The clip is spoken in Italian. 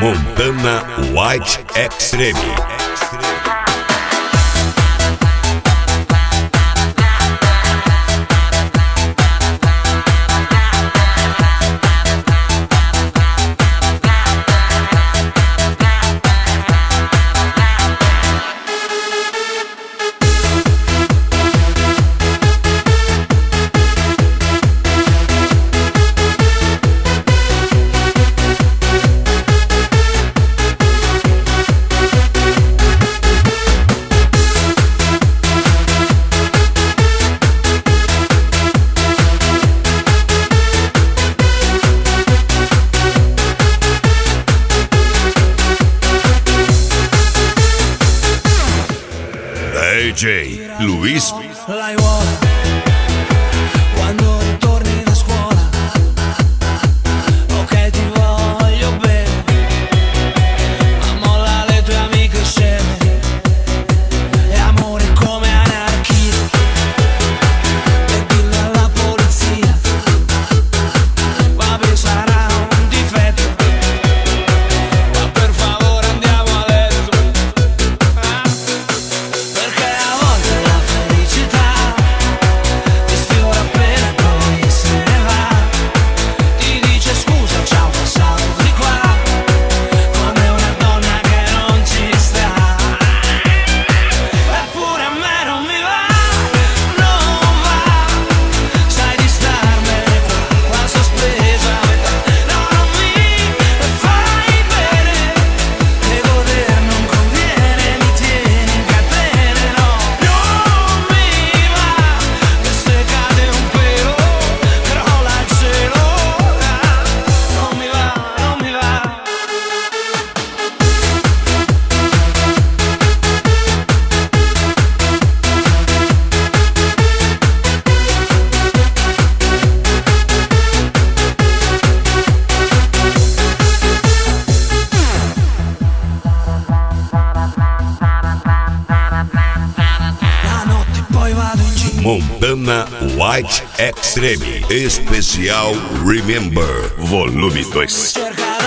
Montana White Extreme. DJ Luis quando ritorni da scuola, ok ti voglio bene, ma molla le tue amiche sceme, e amore come anarchia, e dillo alla polizia, vabbè sarà un difetto, ma per favore andiamo a letto, perché a volte la felicità ti sfiora appena poi se ne va, ti dice scusa ciao passavo di qua, come una donna che non ci sta, eppure a me non mi va, non va, sai di starmene qua sospesa a metà, no non mi fai bene, e goder non conviene, mi tieni in catene, no, non mi va, e se cade un pelo, crolla il cielo, non mi va, non mi va. La notte poi vado in giro, Montana White Extreme. Especial Remember. Volume 2. cerca